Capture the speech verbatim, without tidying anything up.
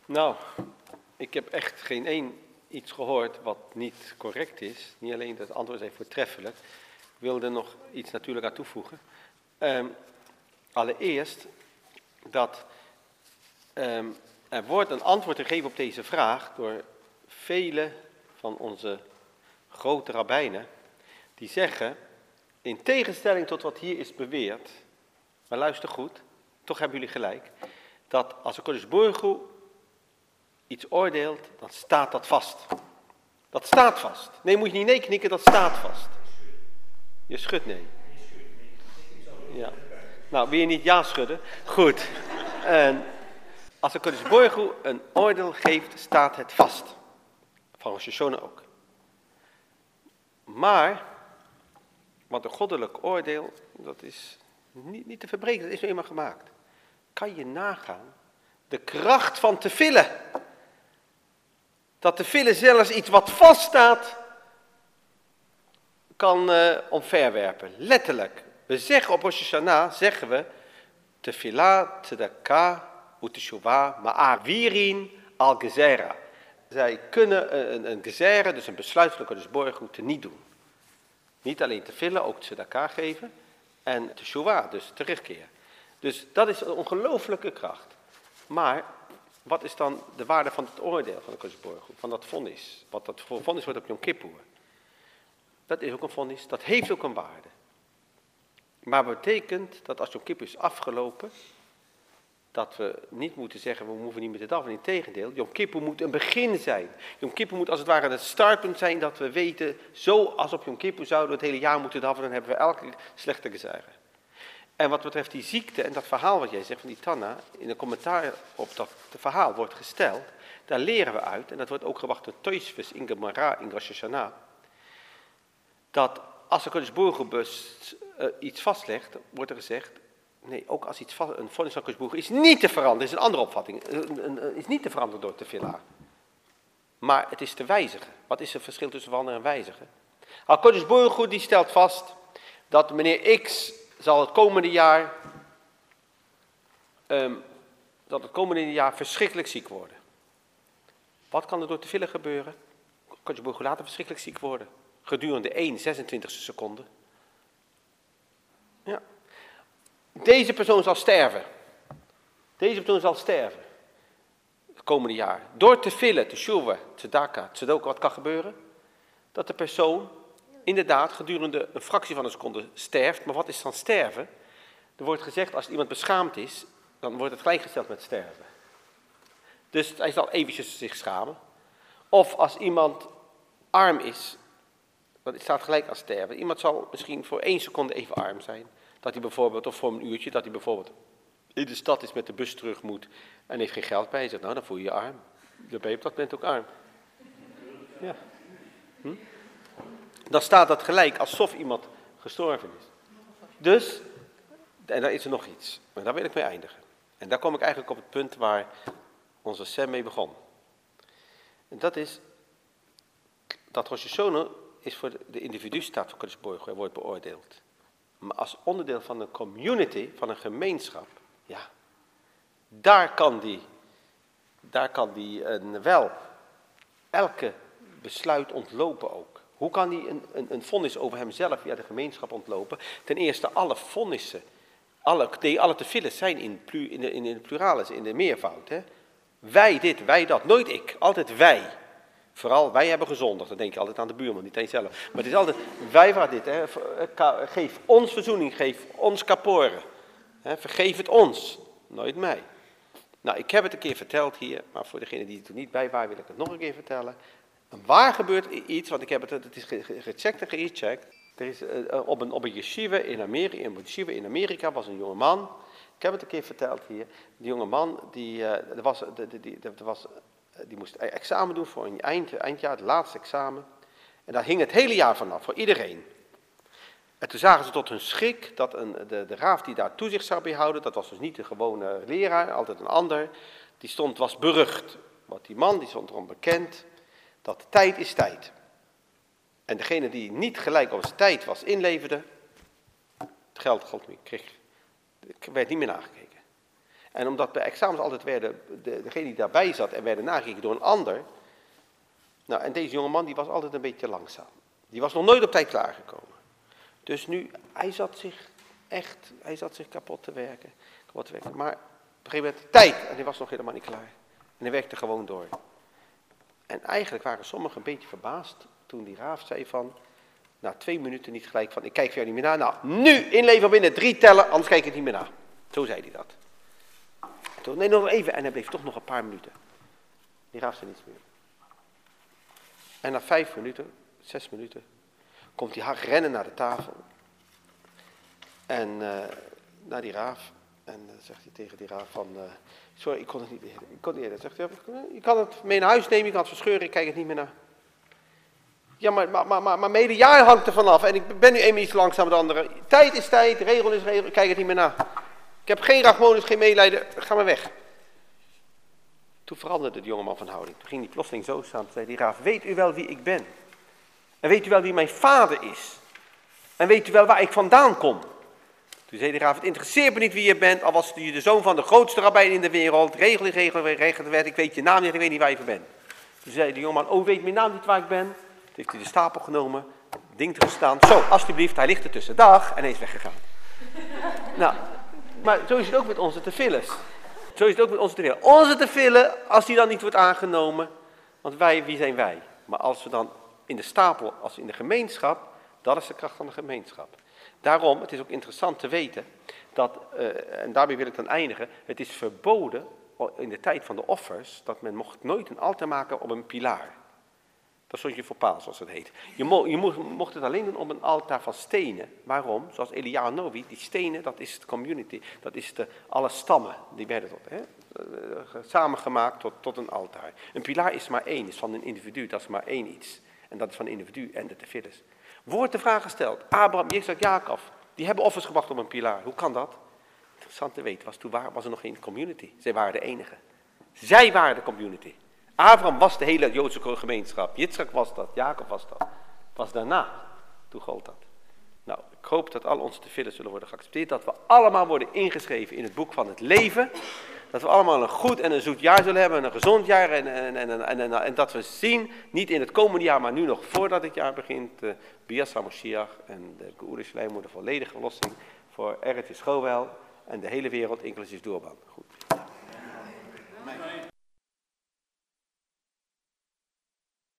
Nou, ik heb echt geen één iets gehoord wat niet correct is. Niet alleen dat het antwoord is even voortreffelijk. Ik wilde er nog iets natuurlijk aan toevoegen. Um, allereerst dat um, er wordt een antwoord gegeven op deze vraag door vele van onze grote rabbijnen. Die zeggen, in tegenstelling tot wat hier is beweerd, maar luister goed, toch hebben jullie gelijk, dat als de Kodesh Baruch Hu iets oordeelt, dan staat dat vast. Dat staat vast. Nee, moet je niet nee knikken, dat staat vast. Je schudt nee. Ja. Nou, wil je niet ja schudden? Goed. En als de Kodesh Baruch Hu een oordeel geeft, staat het vast. Van Rosh Hashanah ook. Maar, wat een goddelijk oordeel, dat is niet, niet te verbreken, dat is nu eenmaal gemaakt. Kan je nagaan de kracht van tefillah. Dat tefillah zelfs iets wat vaststaat, kan uh, omverwerpen. Letterlijk. We zeggen op Rosh Hashanah, zeggen we, tefillah, tzedakah, uteshuvah, ma'avirin al gezera. Zij kunnen een, een gezera, dus een besluit van de Kodesh Baruch Hu, te niet doen. Niet alleen tefillah, ook tzedakah geven en teshuvah, dus terugkeer. Dus dat is een ongelooflijke kracht. Maar wat is dan de waarde van het oordeel van de Kodesh Baruch Hu, van dat vonnis? Wat dat voor vonnis wordt op Yom Kippur. Dat is ook een vonnis, dat heeft ook een waarde. Maar betekent dat als Yom Kippur is afgelopen, dat we niet moeten zeggen, we hoeven niet met het af. Integendeel, Yom Kippur moet een begin zijn. Yom Kippur moet als het ware het startpunt zijn dat we weten, zoals op Yom Kippur zouden we het hele jaar moeten af, en dan hebben we elke slechte gezegd. En wat betreft die ziekte en dat verhaal wat jij zegt van die Tanna, in een commentaar op dat verhaal wordt gesteld, daar leren we uit, en dat wordt ook gewacht door Tosfos in Gemara in Rosh Hashanah, dat als de Kodesh Baruch Hu uh, iets vastlegt, wordt er gezegd, nee, ook als iets vast, een vonnis van Kodesh Baruch Hu is niet te veranderen, dat is een andere opvatting, een, een, een, is niet te veranderen door tefillah. Maar het is te wijzigen. Wat is het verschil tussen veranderen en wijzigen? Al Kodesh Baruch Hu die stelt vast dat meneer X zal het komende jaar, um, zal het komende jaar verschrikkelijk ziek worden. Wat kan er door tefillah gebeuren? Kodesh Baruch Hu later verschrikkelijk ziek worden. Gedurende één zesentwintigste seconde. Ja. Deze persoon zal sterven. Deze persoon zal sterven. Het komende jaar. Door tefillah, teshuvah, tzedakah, tzedakah, wat kan gebeuren? Dat de persoon inderdaad gedurende een fractie van een seconde sterft. Maar wat is dan sterven? Er wordt gezegd, als iemand beschaamd is, dan wordt het gelijkgesteld met sterven. Dus hij zal eventjes zich schamen. Of als iemand arm is, dat staat gelijk aan sterven. Iemand zal misschien voor één seconde even arm zijn. Dat hij bijvoorbeeld, of voor een uurtje, dat hij bijvoorbeeld in de stad is met de bus terug moet en heeft geen geld bij zich. Nou, dan voel je je arm. Dan ben je op dat moment ook arm. Ja. Hm? Dan staat dat gelijk alsof iemand gestorven is. Dus, en dan is er nog iets. Maar daar wil ik mee eindigen. En daar kom ik eigenlijk op het punt waar onze Sam mee begon. En dat is, dat Rosh Hashanah is voor de individu staat voor Kodesh Baruch Hu, wordt beoordeeld. Maar als onderdeel van een community, van een gemeenschap, ja, daar kan die, daar kan die een, wel elke besluit ontlopen ook. Hoe kan hij een, een, een vonnis over hemzelf via de gemeenschap ontlopen? Ten eerste, alle vonnissen, alle, nee, alle tefillahs zijn in, plu, in, de, in de pluralis, in de meervoud. Hè? Wij dit, wij dat, nooit ik, altijd wij. Vooral, wij hebben gezondigd, dan denk je altijd aan de buurman, niet aan jezelf. Maar het is altijd, wij waren dit, hè? Geef ons verzoening, geef ons kaporen. Hè? Vergeef het ons, nooit mij. Nou, ik heb het een keer verteld hier, maar voor degenen die er toen niet bij waren, wil ik het nog een keer vertellen. En waar gebeurt iets, want ik heb het, het is gecheckt en gecheckt. Er is uh, op een, op een yeshiva in Amerika, in een yeshiva in Amerika was een jonge man. Ik heb het een keer verteld hier. Die jonge man, die, uh, er was, die, die, die, er was, die moest examen doen voor een eind, eindjaar, het laatste examen. En daar hing het hele jaar vanaf, voor iedereen. En toen zagen ze tot hun schrik dat een, de, de raaf die daar toezicht zou behouden, dat was dus niet de gewone leraar, altijd een ander, die stond, was berucht. Want die man, die stond erom bekend, dat tijd is tijd. En degene die niet gelijk op zijn tijd was inleverde, het geld gold niet, kreeg, werd niet meer nagekeken. En omdat bij examens altijd werden, de, degene die daarbij zat en werden nagekeken door een ander. Nou, en deze jongeman die was altijd een beetje langzaam. Die was nog nooit op tijd klaargekomen. Dus nu, hij zat zich echt, hij zat zich kapot te werken. Kapot te werken. Maar op een gegeven moment, tijd, en hij was nog helemaal niet klaar. En hij werkte gewoon door. En eigenlijk waren sommigen een beetje verbaasd toen die Raaf zei van, na twee minuten niet gelijk van, ik kijk voor jou niet meer na. Nou, nu inleveren binnen drie tellen, anders kijk ik het niet meer na. Zo zei hij dat. En toen, nee, nog even. En hij bleef toch nog een paar minuten. Die Raaf zei niets meer. En na vijf minuten, zes minuten, komt hij hard rennen naar de tafel. En uh, naar die Raaf. En dan uh, zegt hij tegen die Raaf van, uh, sorry, ik kon het niet eerder. Ik kon het niet eerder. Zegt hij, je kan het mee naar huis nemen, je kan het verscheuren, ik kijk het niet meer naar. Ja, maar, maar, maar, maar, maar mijn hele jaar hangt er vanaf. En ik ben nu eenmaal iets langzamer dan de andere. Tijd is tijd, regel is regel, ik kijk het niet meer naar. Ik heb geen rachmonus, geen medelijden, ga maar weg. Toen veranderde de jongeman van houding. Toen ging hij plotseling zo staan. Toen zei die Raaf, weet u wel wie ik ben? En weet u wel wie mijn vader is? En weet u wel waar ik vandaan kom? Toen zei de Raaf, het interesseert me niet wie je bent, al was je de zoon van de grootste rabbijn in de wereld. Regel is regel, regel de wet, ik weet je naam niet, ik weet niet waar je van bent. Toen zei de jongeman, oh, weet mijn naam niet waar ik ben? Toen heeft hij de stapel genomen, het ding teruggestaan. Zo, alsjeblieft, hij ligt ertussen. Dag, en hij is weggegaan. Nou, maar zo is het ook met onze tefilles. Zo is het ook met onze tefillen. Onze tefillen, als die dan niet wordt aangenomen, want wij, wie zijn wij? Maar als we dan in de stapel, als we in de gemeenschap, dat is de kracht van de gemeenschap. Daarom, het is ook interessant te weten, dat, uh, en daarmee wil ik dan eindigen, het is verboden in de tijd van de offers, dat men mocht nooit een altaar maken op een pilaar. Dat stond je voor paal, zoals het heet. Je, mo, je mocht, mocht het alleen doen op een altaar van stenen. Waarom? Zoals Eliyahu Novi, die stenen, dat is de community, dat is de, alle stammen, die werden tot, hè, samengemaakt tot, tot een altaar. Een pilaar is maar één, is van een individu, dat is maar één iets. En dat is van een individu en de tefilles. Wordt de vraag gesteld, Abraham, Isaac, Jacob, die hebben offers gebracht op een pilaar. Hoe kan dat? Interessant te weten, was, toen was er nog geen community. Zij waren de enige. Zij waren de community. Abraham was de hele Joodse gemeenschap. Yitzchak was dat, Jacob was dat. Pas daarna, toen gold dat. Nou, ik hoop dat al onze tefilles zullen worden geaccepteerd. Dat we allemaal worden ingeschreven in het boek van het leven. Dat we allemaal een goed en een zoet jaar zullen hebben, een gezond jaar. En, en, en, en, en, en dat we zien, niet in het komende jaar, maar nu nog voordat het jaar begint. Uh, Bias HaMashiach en de Geoula Shalem, de volledige verlossing voor Eretz Yisroel en de hele wereld, inclusief Doorban. Goed.